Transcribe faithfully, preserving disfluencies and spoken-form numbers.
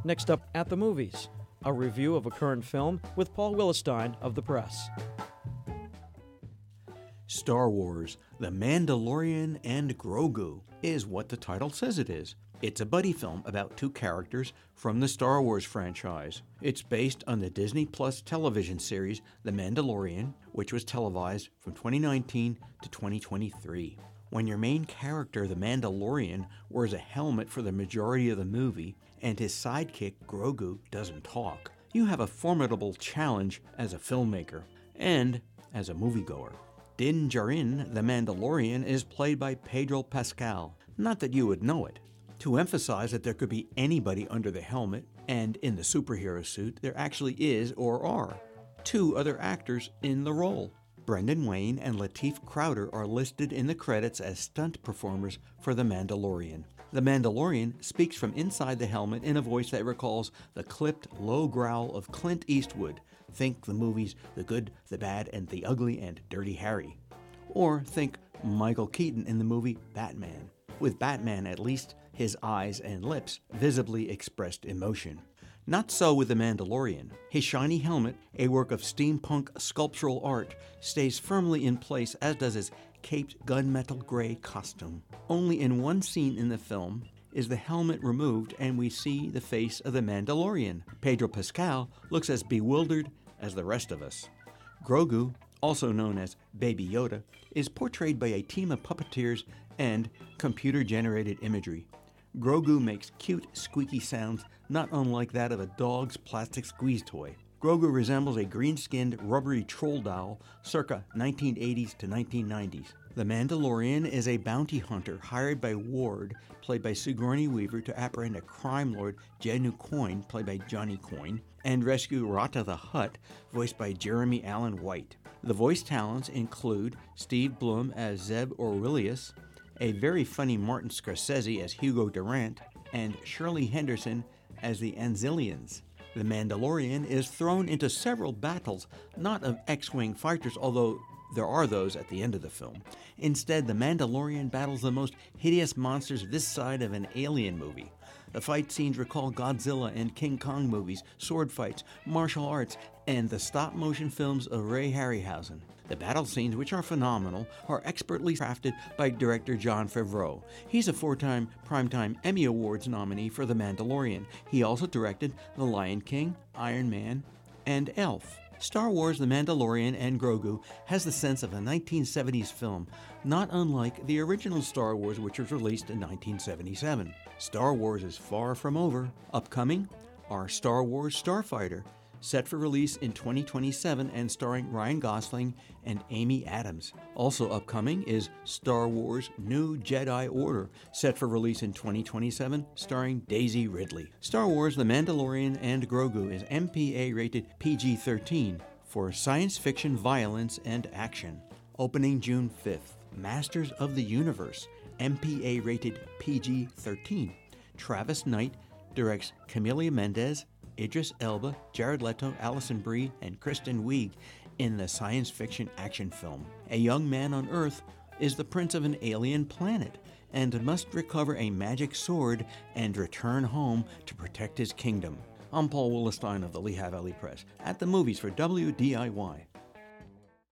Next up, At the Movies, a review of a current film with Paul Willestein of The Press. Star Wars, The Mandalorian and Grogu is what the title says it is. It's a buddy film about two characters from the Star Wars franchise. It's based on the Disney Plus television series The Mandalorian, which was televised from twenty nineteen to twenty twenty-three. When your main character, the Mandalorian, wears a helmet for the majority of the movie, and his sidekick, Grogu, doesn't talk, you have a formidable challenge as a filmmaker and as a moviegoer. Din Djarin, the Mandalorian, is played by Pedro Pascal. Not that you would know it. To emphasize that there could be anybody under the helmet, and in the superhero suit, there actually is, or are, two other actors in the role. Brendan Wayne and Lateef Crowder are listed in the credits as stunt performers for The Mandalorian. The Mandalorian speaks from inside the helmet in a voice that recalls the clipped, low growl of Clint Eastwood. Think the movies The Good, the Bad, and the Ugly and Dirty Harry. Or think Michael Keaton in the movie Batman. With Batman, at least, his eyes and lips visibly expressed emotion. Not so with the Mandalorian. His shiny helmet, a work of steampunk sculptural art, stays firmly in place, as does his caped gunmetal gray costume. Only in one scene in the film is the helmet removed and we see the face of the Mandalorian. Pedro Pascal looks as bewildered as the rest of us. Grogu, also known as Baby Yoda, is portrayed by a team of puppeteers and computer-generated imagery. Grogu makes cute, squeaky sounds not unlike that of a dog's plastic squeeze toy. Grogu resembles a green-skinned, rubbery troll doll circa nineteen eighties to nineteen nineties. The Mandalorian is a bounty hunter hired by Ward, played by Sigourney Weaver, to apprehend a crime lord, Jenu Coin, played by Johnny Coin, and rescue Rata the Hutt, voiced by Jeremy Allen White. The voice talents include Steve Blum as Zeb Orwillius, a very funny Martin Scorsese as Hugo Durant, and Shirley Henderson as the Anzilians. The Mandalorian is thrown into several battles, not of X-Wing fighters, although there are those at the end of the film. Instead, the Mandalorian battles the most hideous monsters this side of an Alien movie. The fight scenes recall Godzilla and King Kong movies, sword fights, martial arts, and the stop-motion films of Ray Harryhausen. The battle scenes, which are phenomenal, are expertly crafted by director Jon Favreau. He's a four-time Primetime Emmy Awards nominee for The Mandalorian. He also directed The Lion King, Iron Man, and Elf. Star Wars: The Mandalorian and Grogu has the sense of a nineteen seventies film, not unlike the original Star Wars, which was released in nineteen seventy-seven. Star Wars is far from over. Upcoming are Star Wars Starfighter, set for release in twenty twenty-seven and starring Ryan Gosling and Amy Adams. Also upcoming is Star Wars New Jedi Order, set for release in twenty twenty-seven, starring Daisy Ridley. Star Wars: The Mandalorian and Grogu is M P A rated P G thirteen for science fiction, violence, and action. Opening June fifth. Masters of the Universe, M P A rated P G thirteen. Travis Knight directs Camila Mendes, Idris Elba, Jared Leto, Alison Brie, and Kristen Wiig in the science fiction action film. A young man on Earth is the prince of an alien planet and must recover a magic sword and return home to protect his kingdom. I'm Paul Willestein of the Lehigh Valley Press, at the movies for W D I Y.